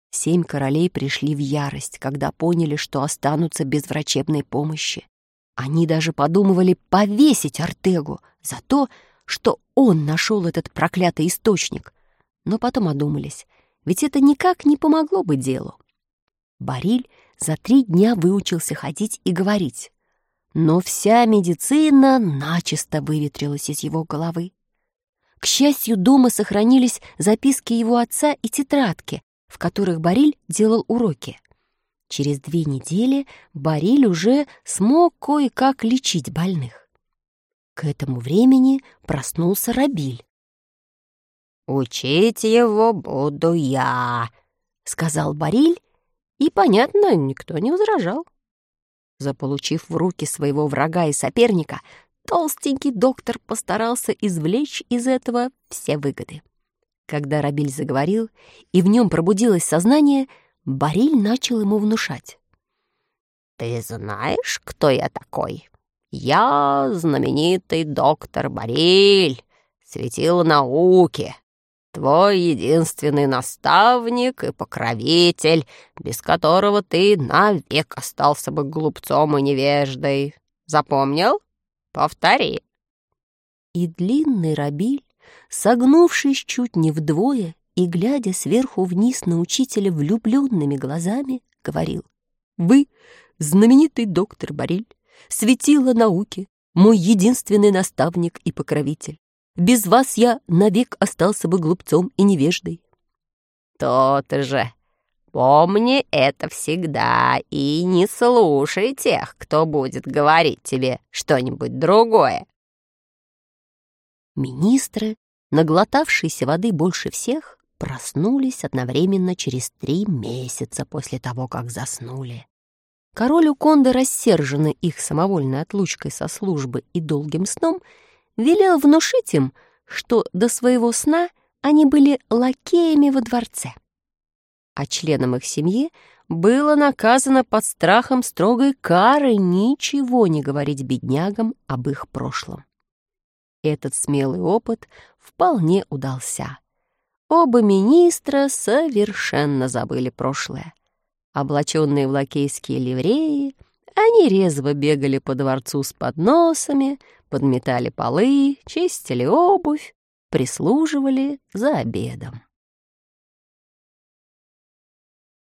7 королей пришли в ярость, когда поняли, что останутся без врачебной помощи. Они даже подумывали повесить Ортегу за то, что он нашел этот проклятый источник. Но потом одумались, ведь это никак не помогло бы делу. Бариль за 3 дня выучился ходить и говорить, но вся медицина начисто выветрилась из его головы. К счастью, дома сохранились записки его отца и тетрадки, в которых Бариль делал уроки. Через 2 недели Бариль уже смог кое-как лечить больных. К этому времени проснулся Робиль. «Учить его буду я», — сказал Бариль, и, понятно, никто не возражал. Заполучив в руки своего врага и соперника, толстенький доктор постарался извлечь из этого все выгоды. Когда Робиль заговорил, и в нем пробудилось сознание, Бариль начал ему внушать. «Ты знаешь, кто я такой? Я знаменитый доктор Бариль, светило науки, твой единственный наставник и покровитель, без которого ты навек остался бы глупцом и невеждой. Запомнил? Повтори». И длинный Робиль, согнувшись чуть не вдвое и глядя сверху вниз на учителя влюбленными глазами, говорил: «Вы, знаменитый доктор Бариль, светило науки, мой единственный наставник и покровитель. Без вас я навек остался бы глупцом и невеждой». «То-то же! Помни это всегда и не слушай тех, кто будет говорить тебе что-нибудь другое». Министры, наглотавшиеся воды больше всех, проснулись одновременно через 3 месяца после того, как заснули. Король Уконда, рассерженный их самовольной отлучкой со службы и долгим сном, велел внушить им, что до своего сна они были лакеями во дворце. А членам их семьи было наказано под страхом строгой кары ничего не говорить беднягам об их прошлом. Этот смелый опыт вполне удался. Оба министра совершенно забыли прошлое. Облаченные в лакейские ливреи, они резво бегали по дворцу с подносами, подметали полы, чистили обувь, прислуживали за обедом.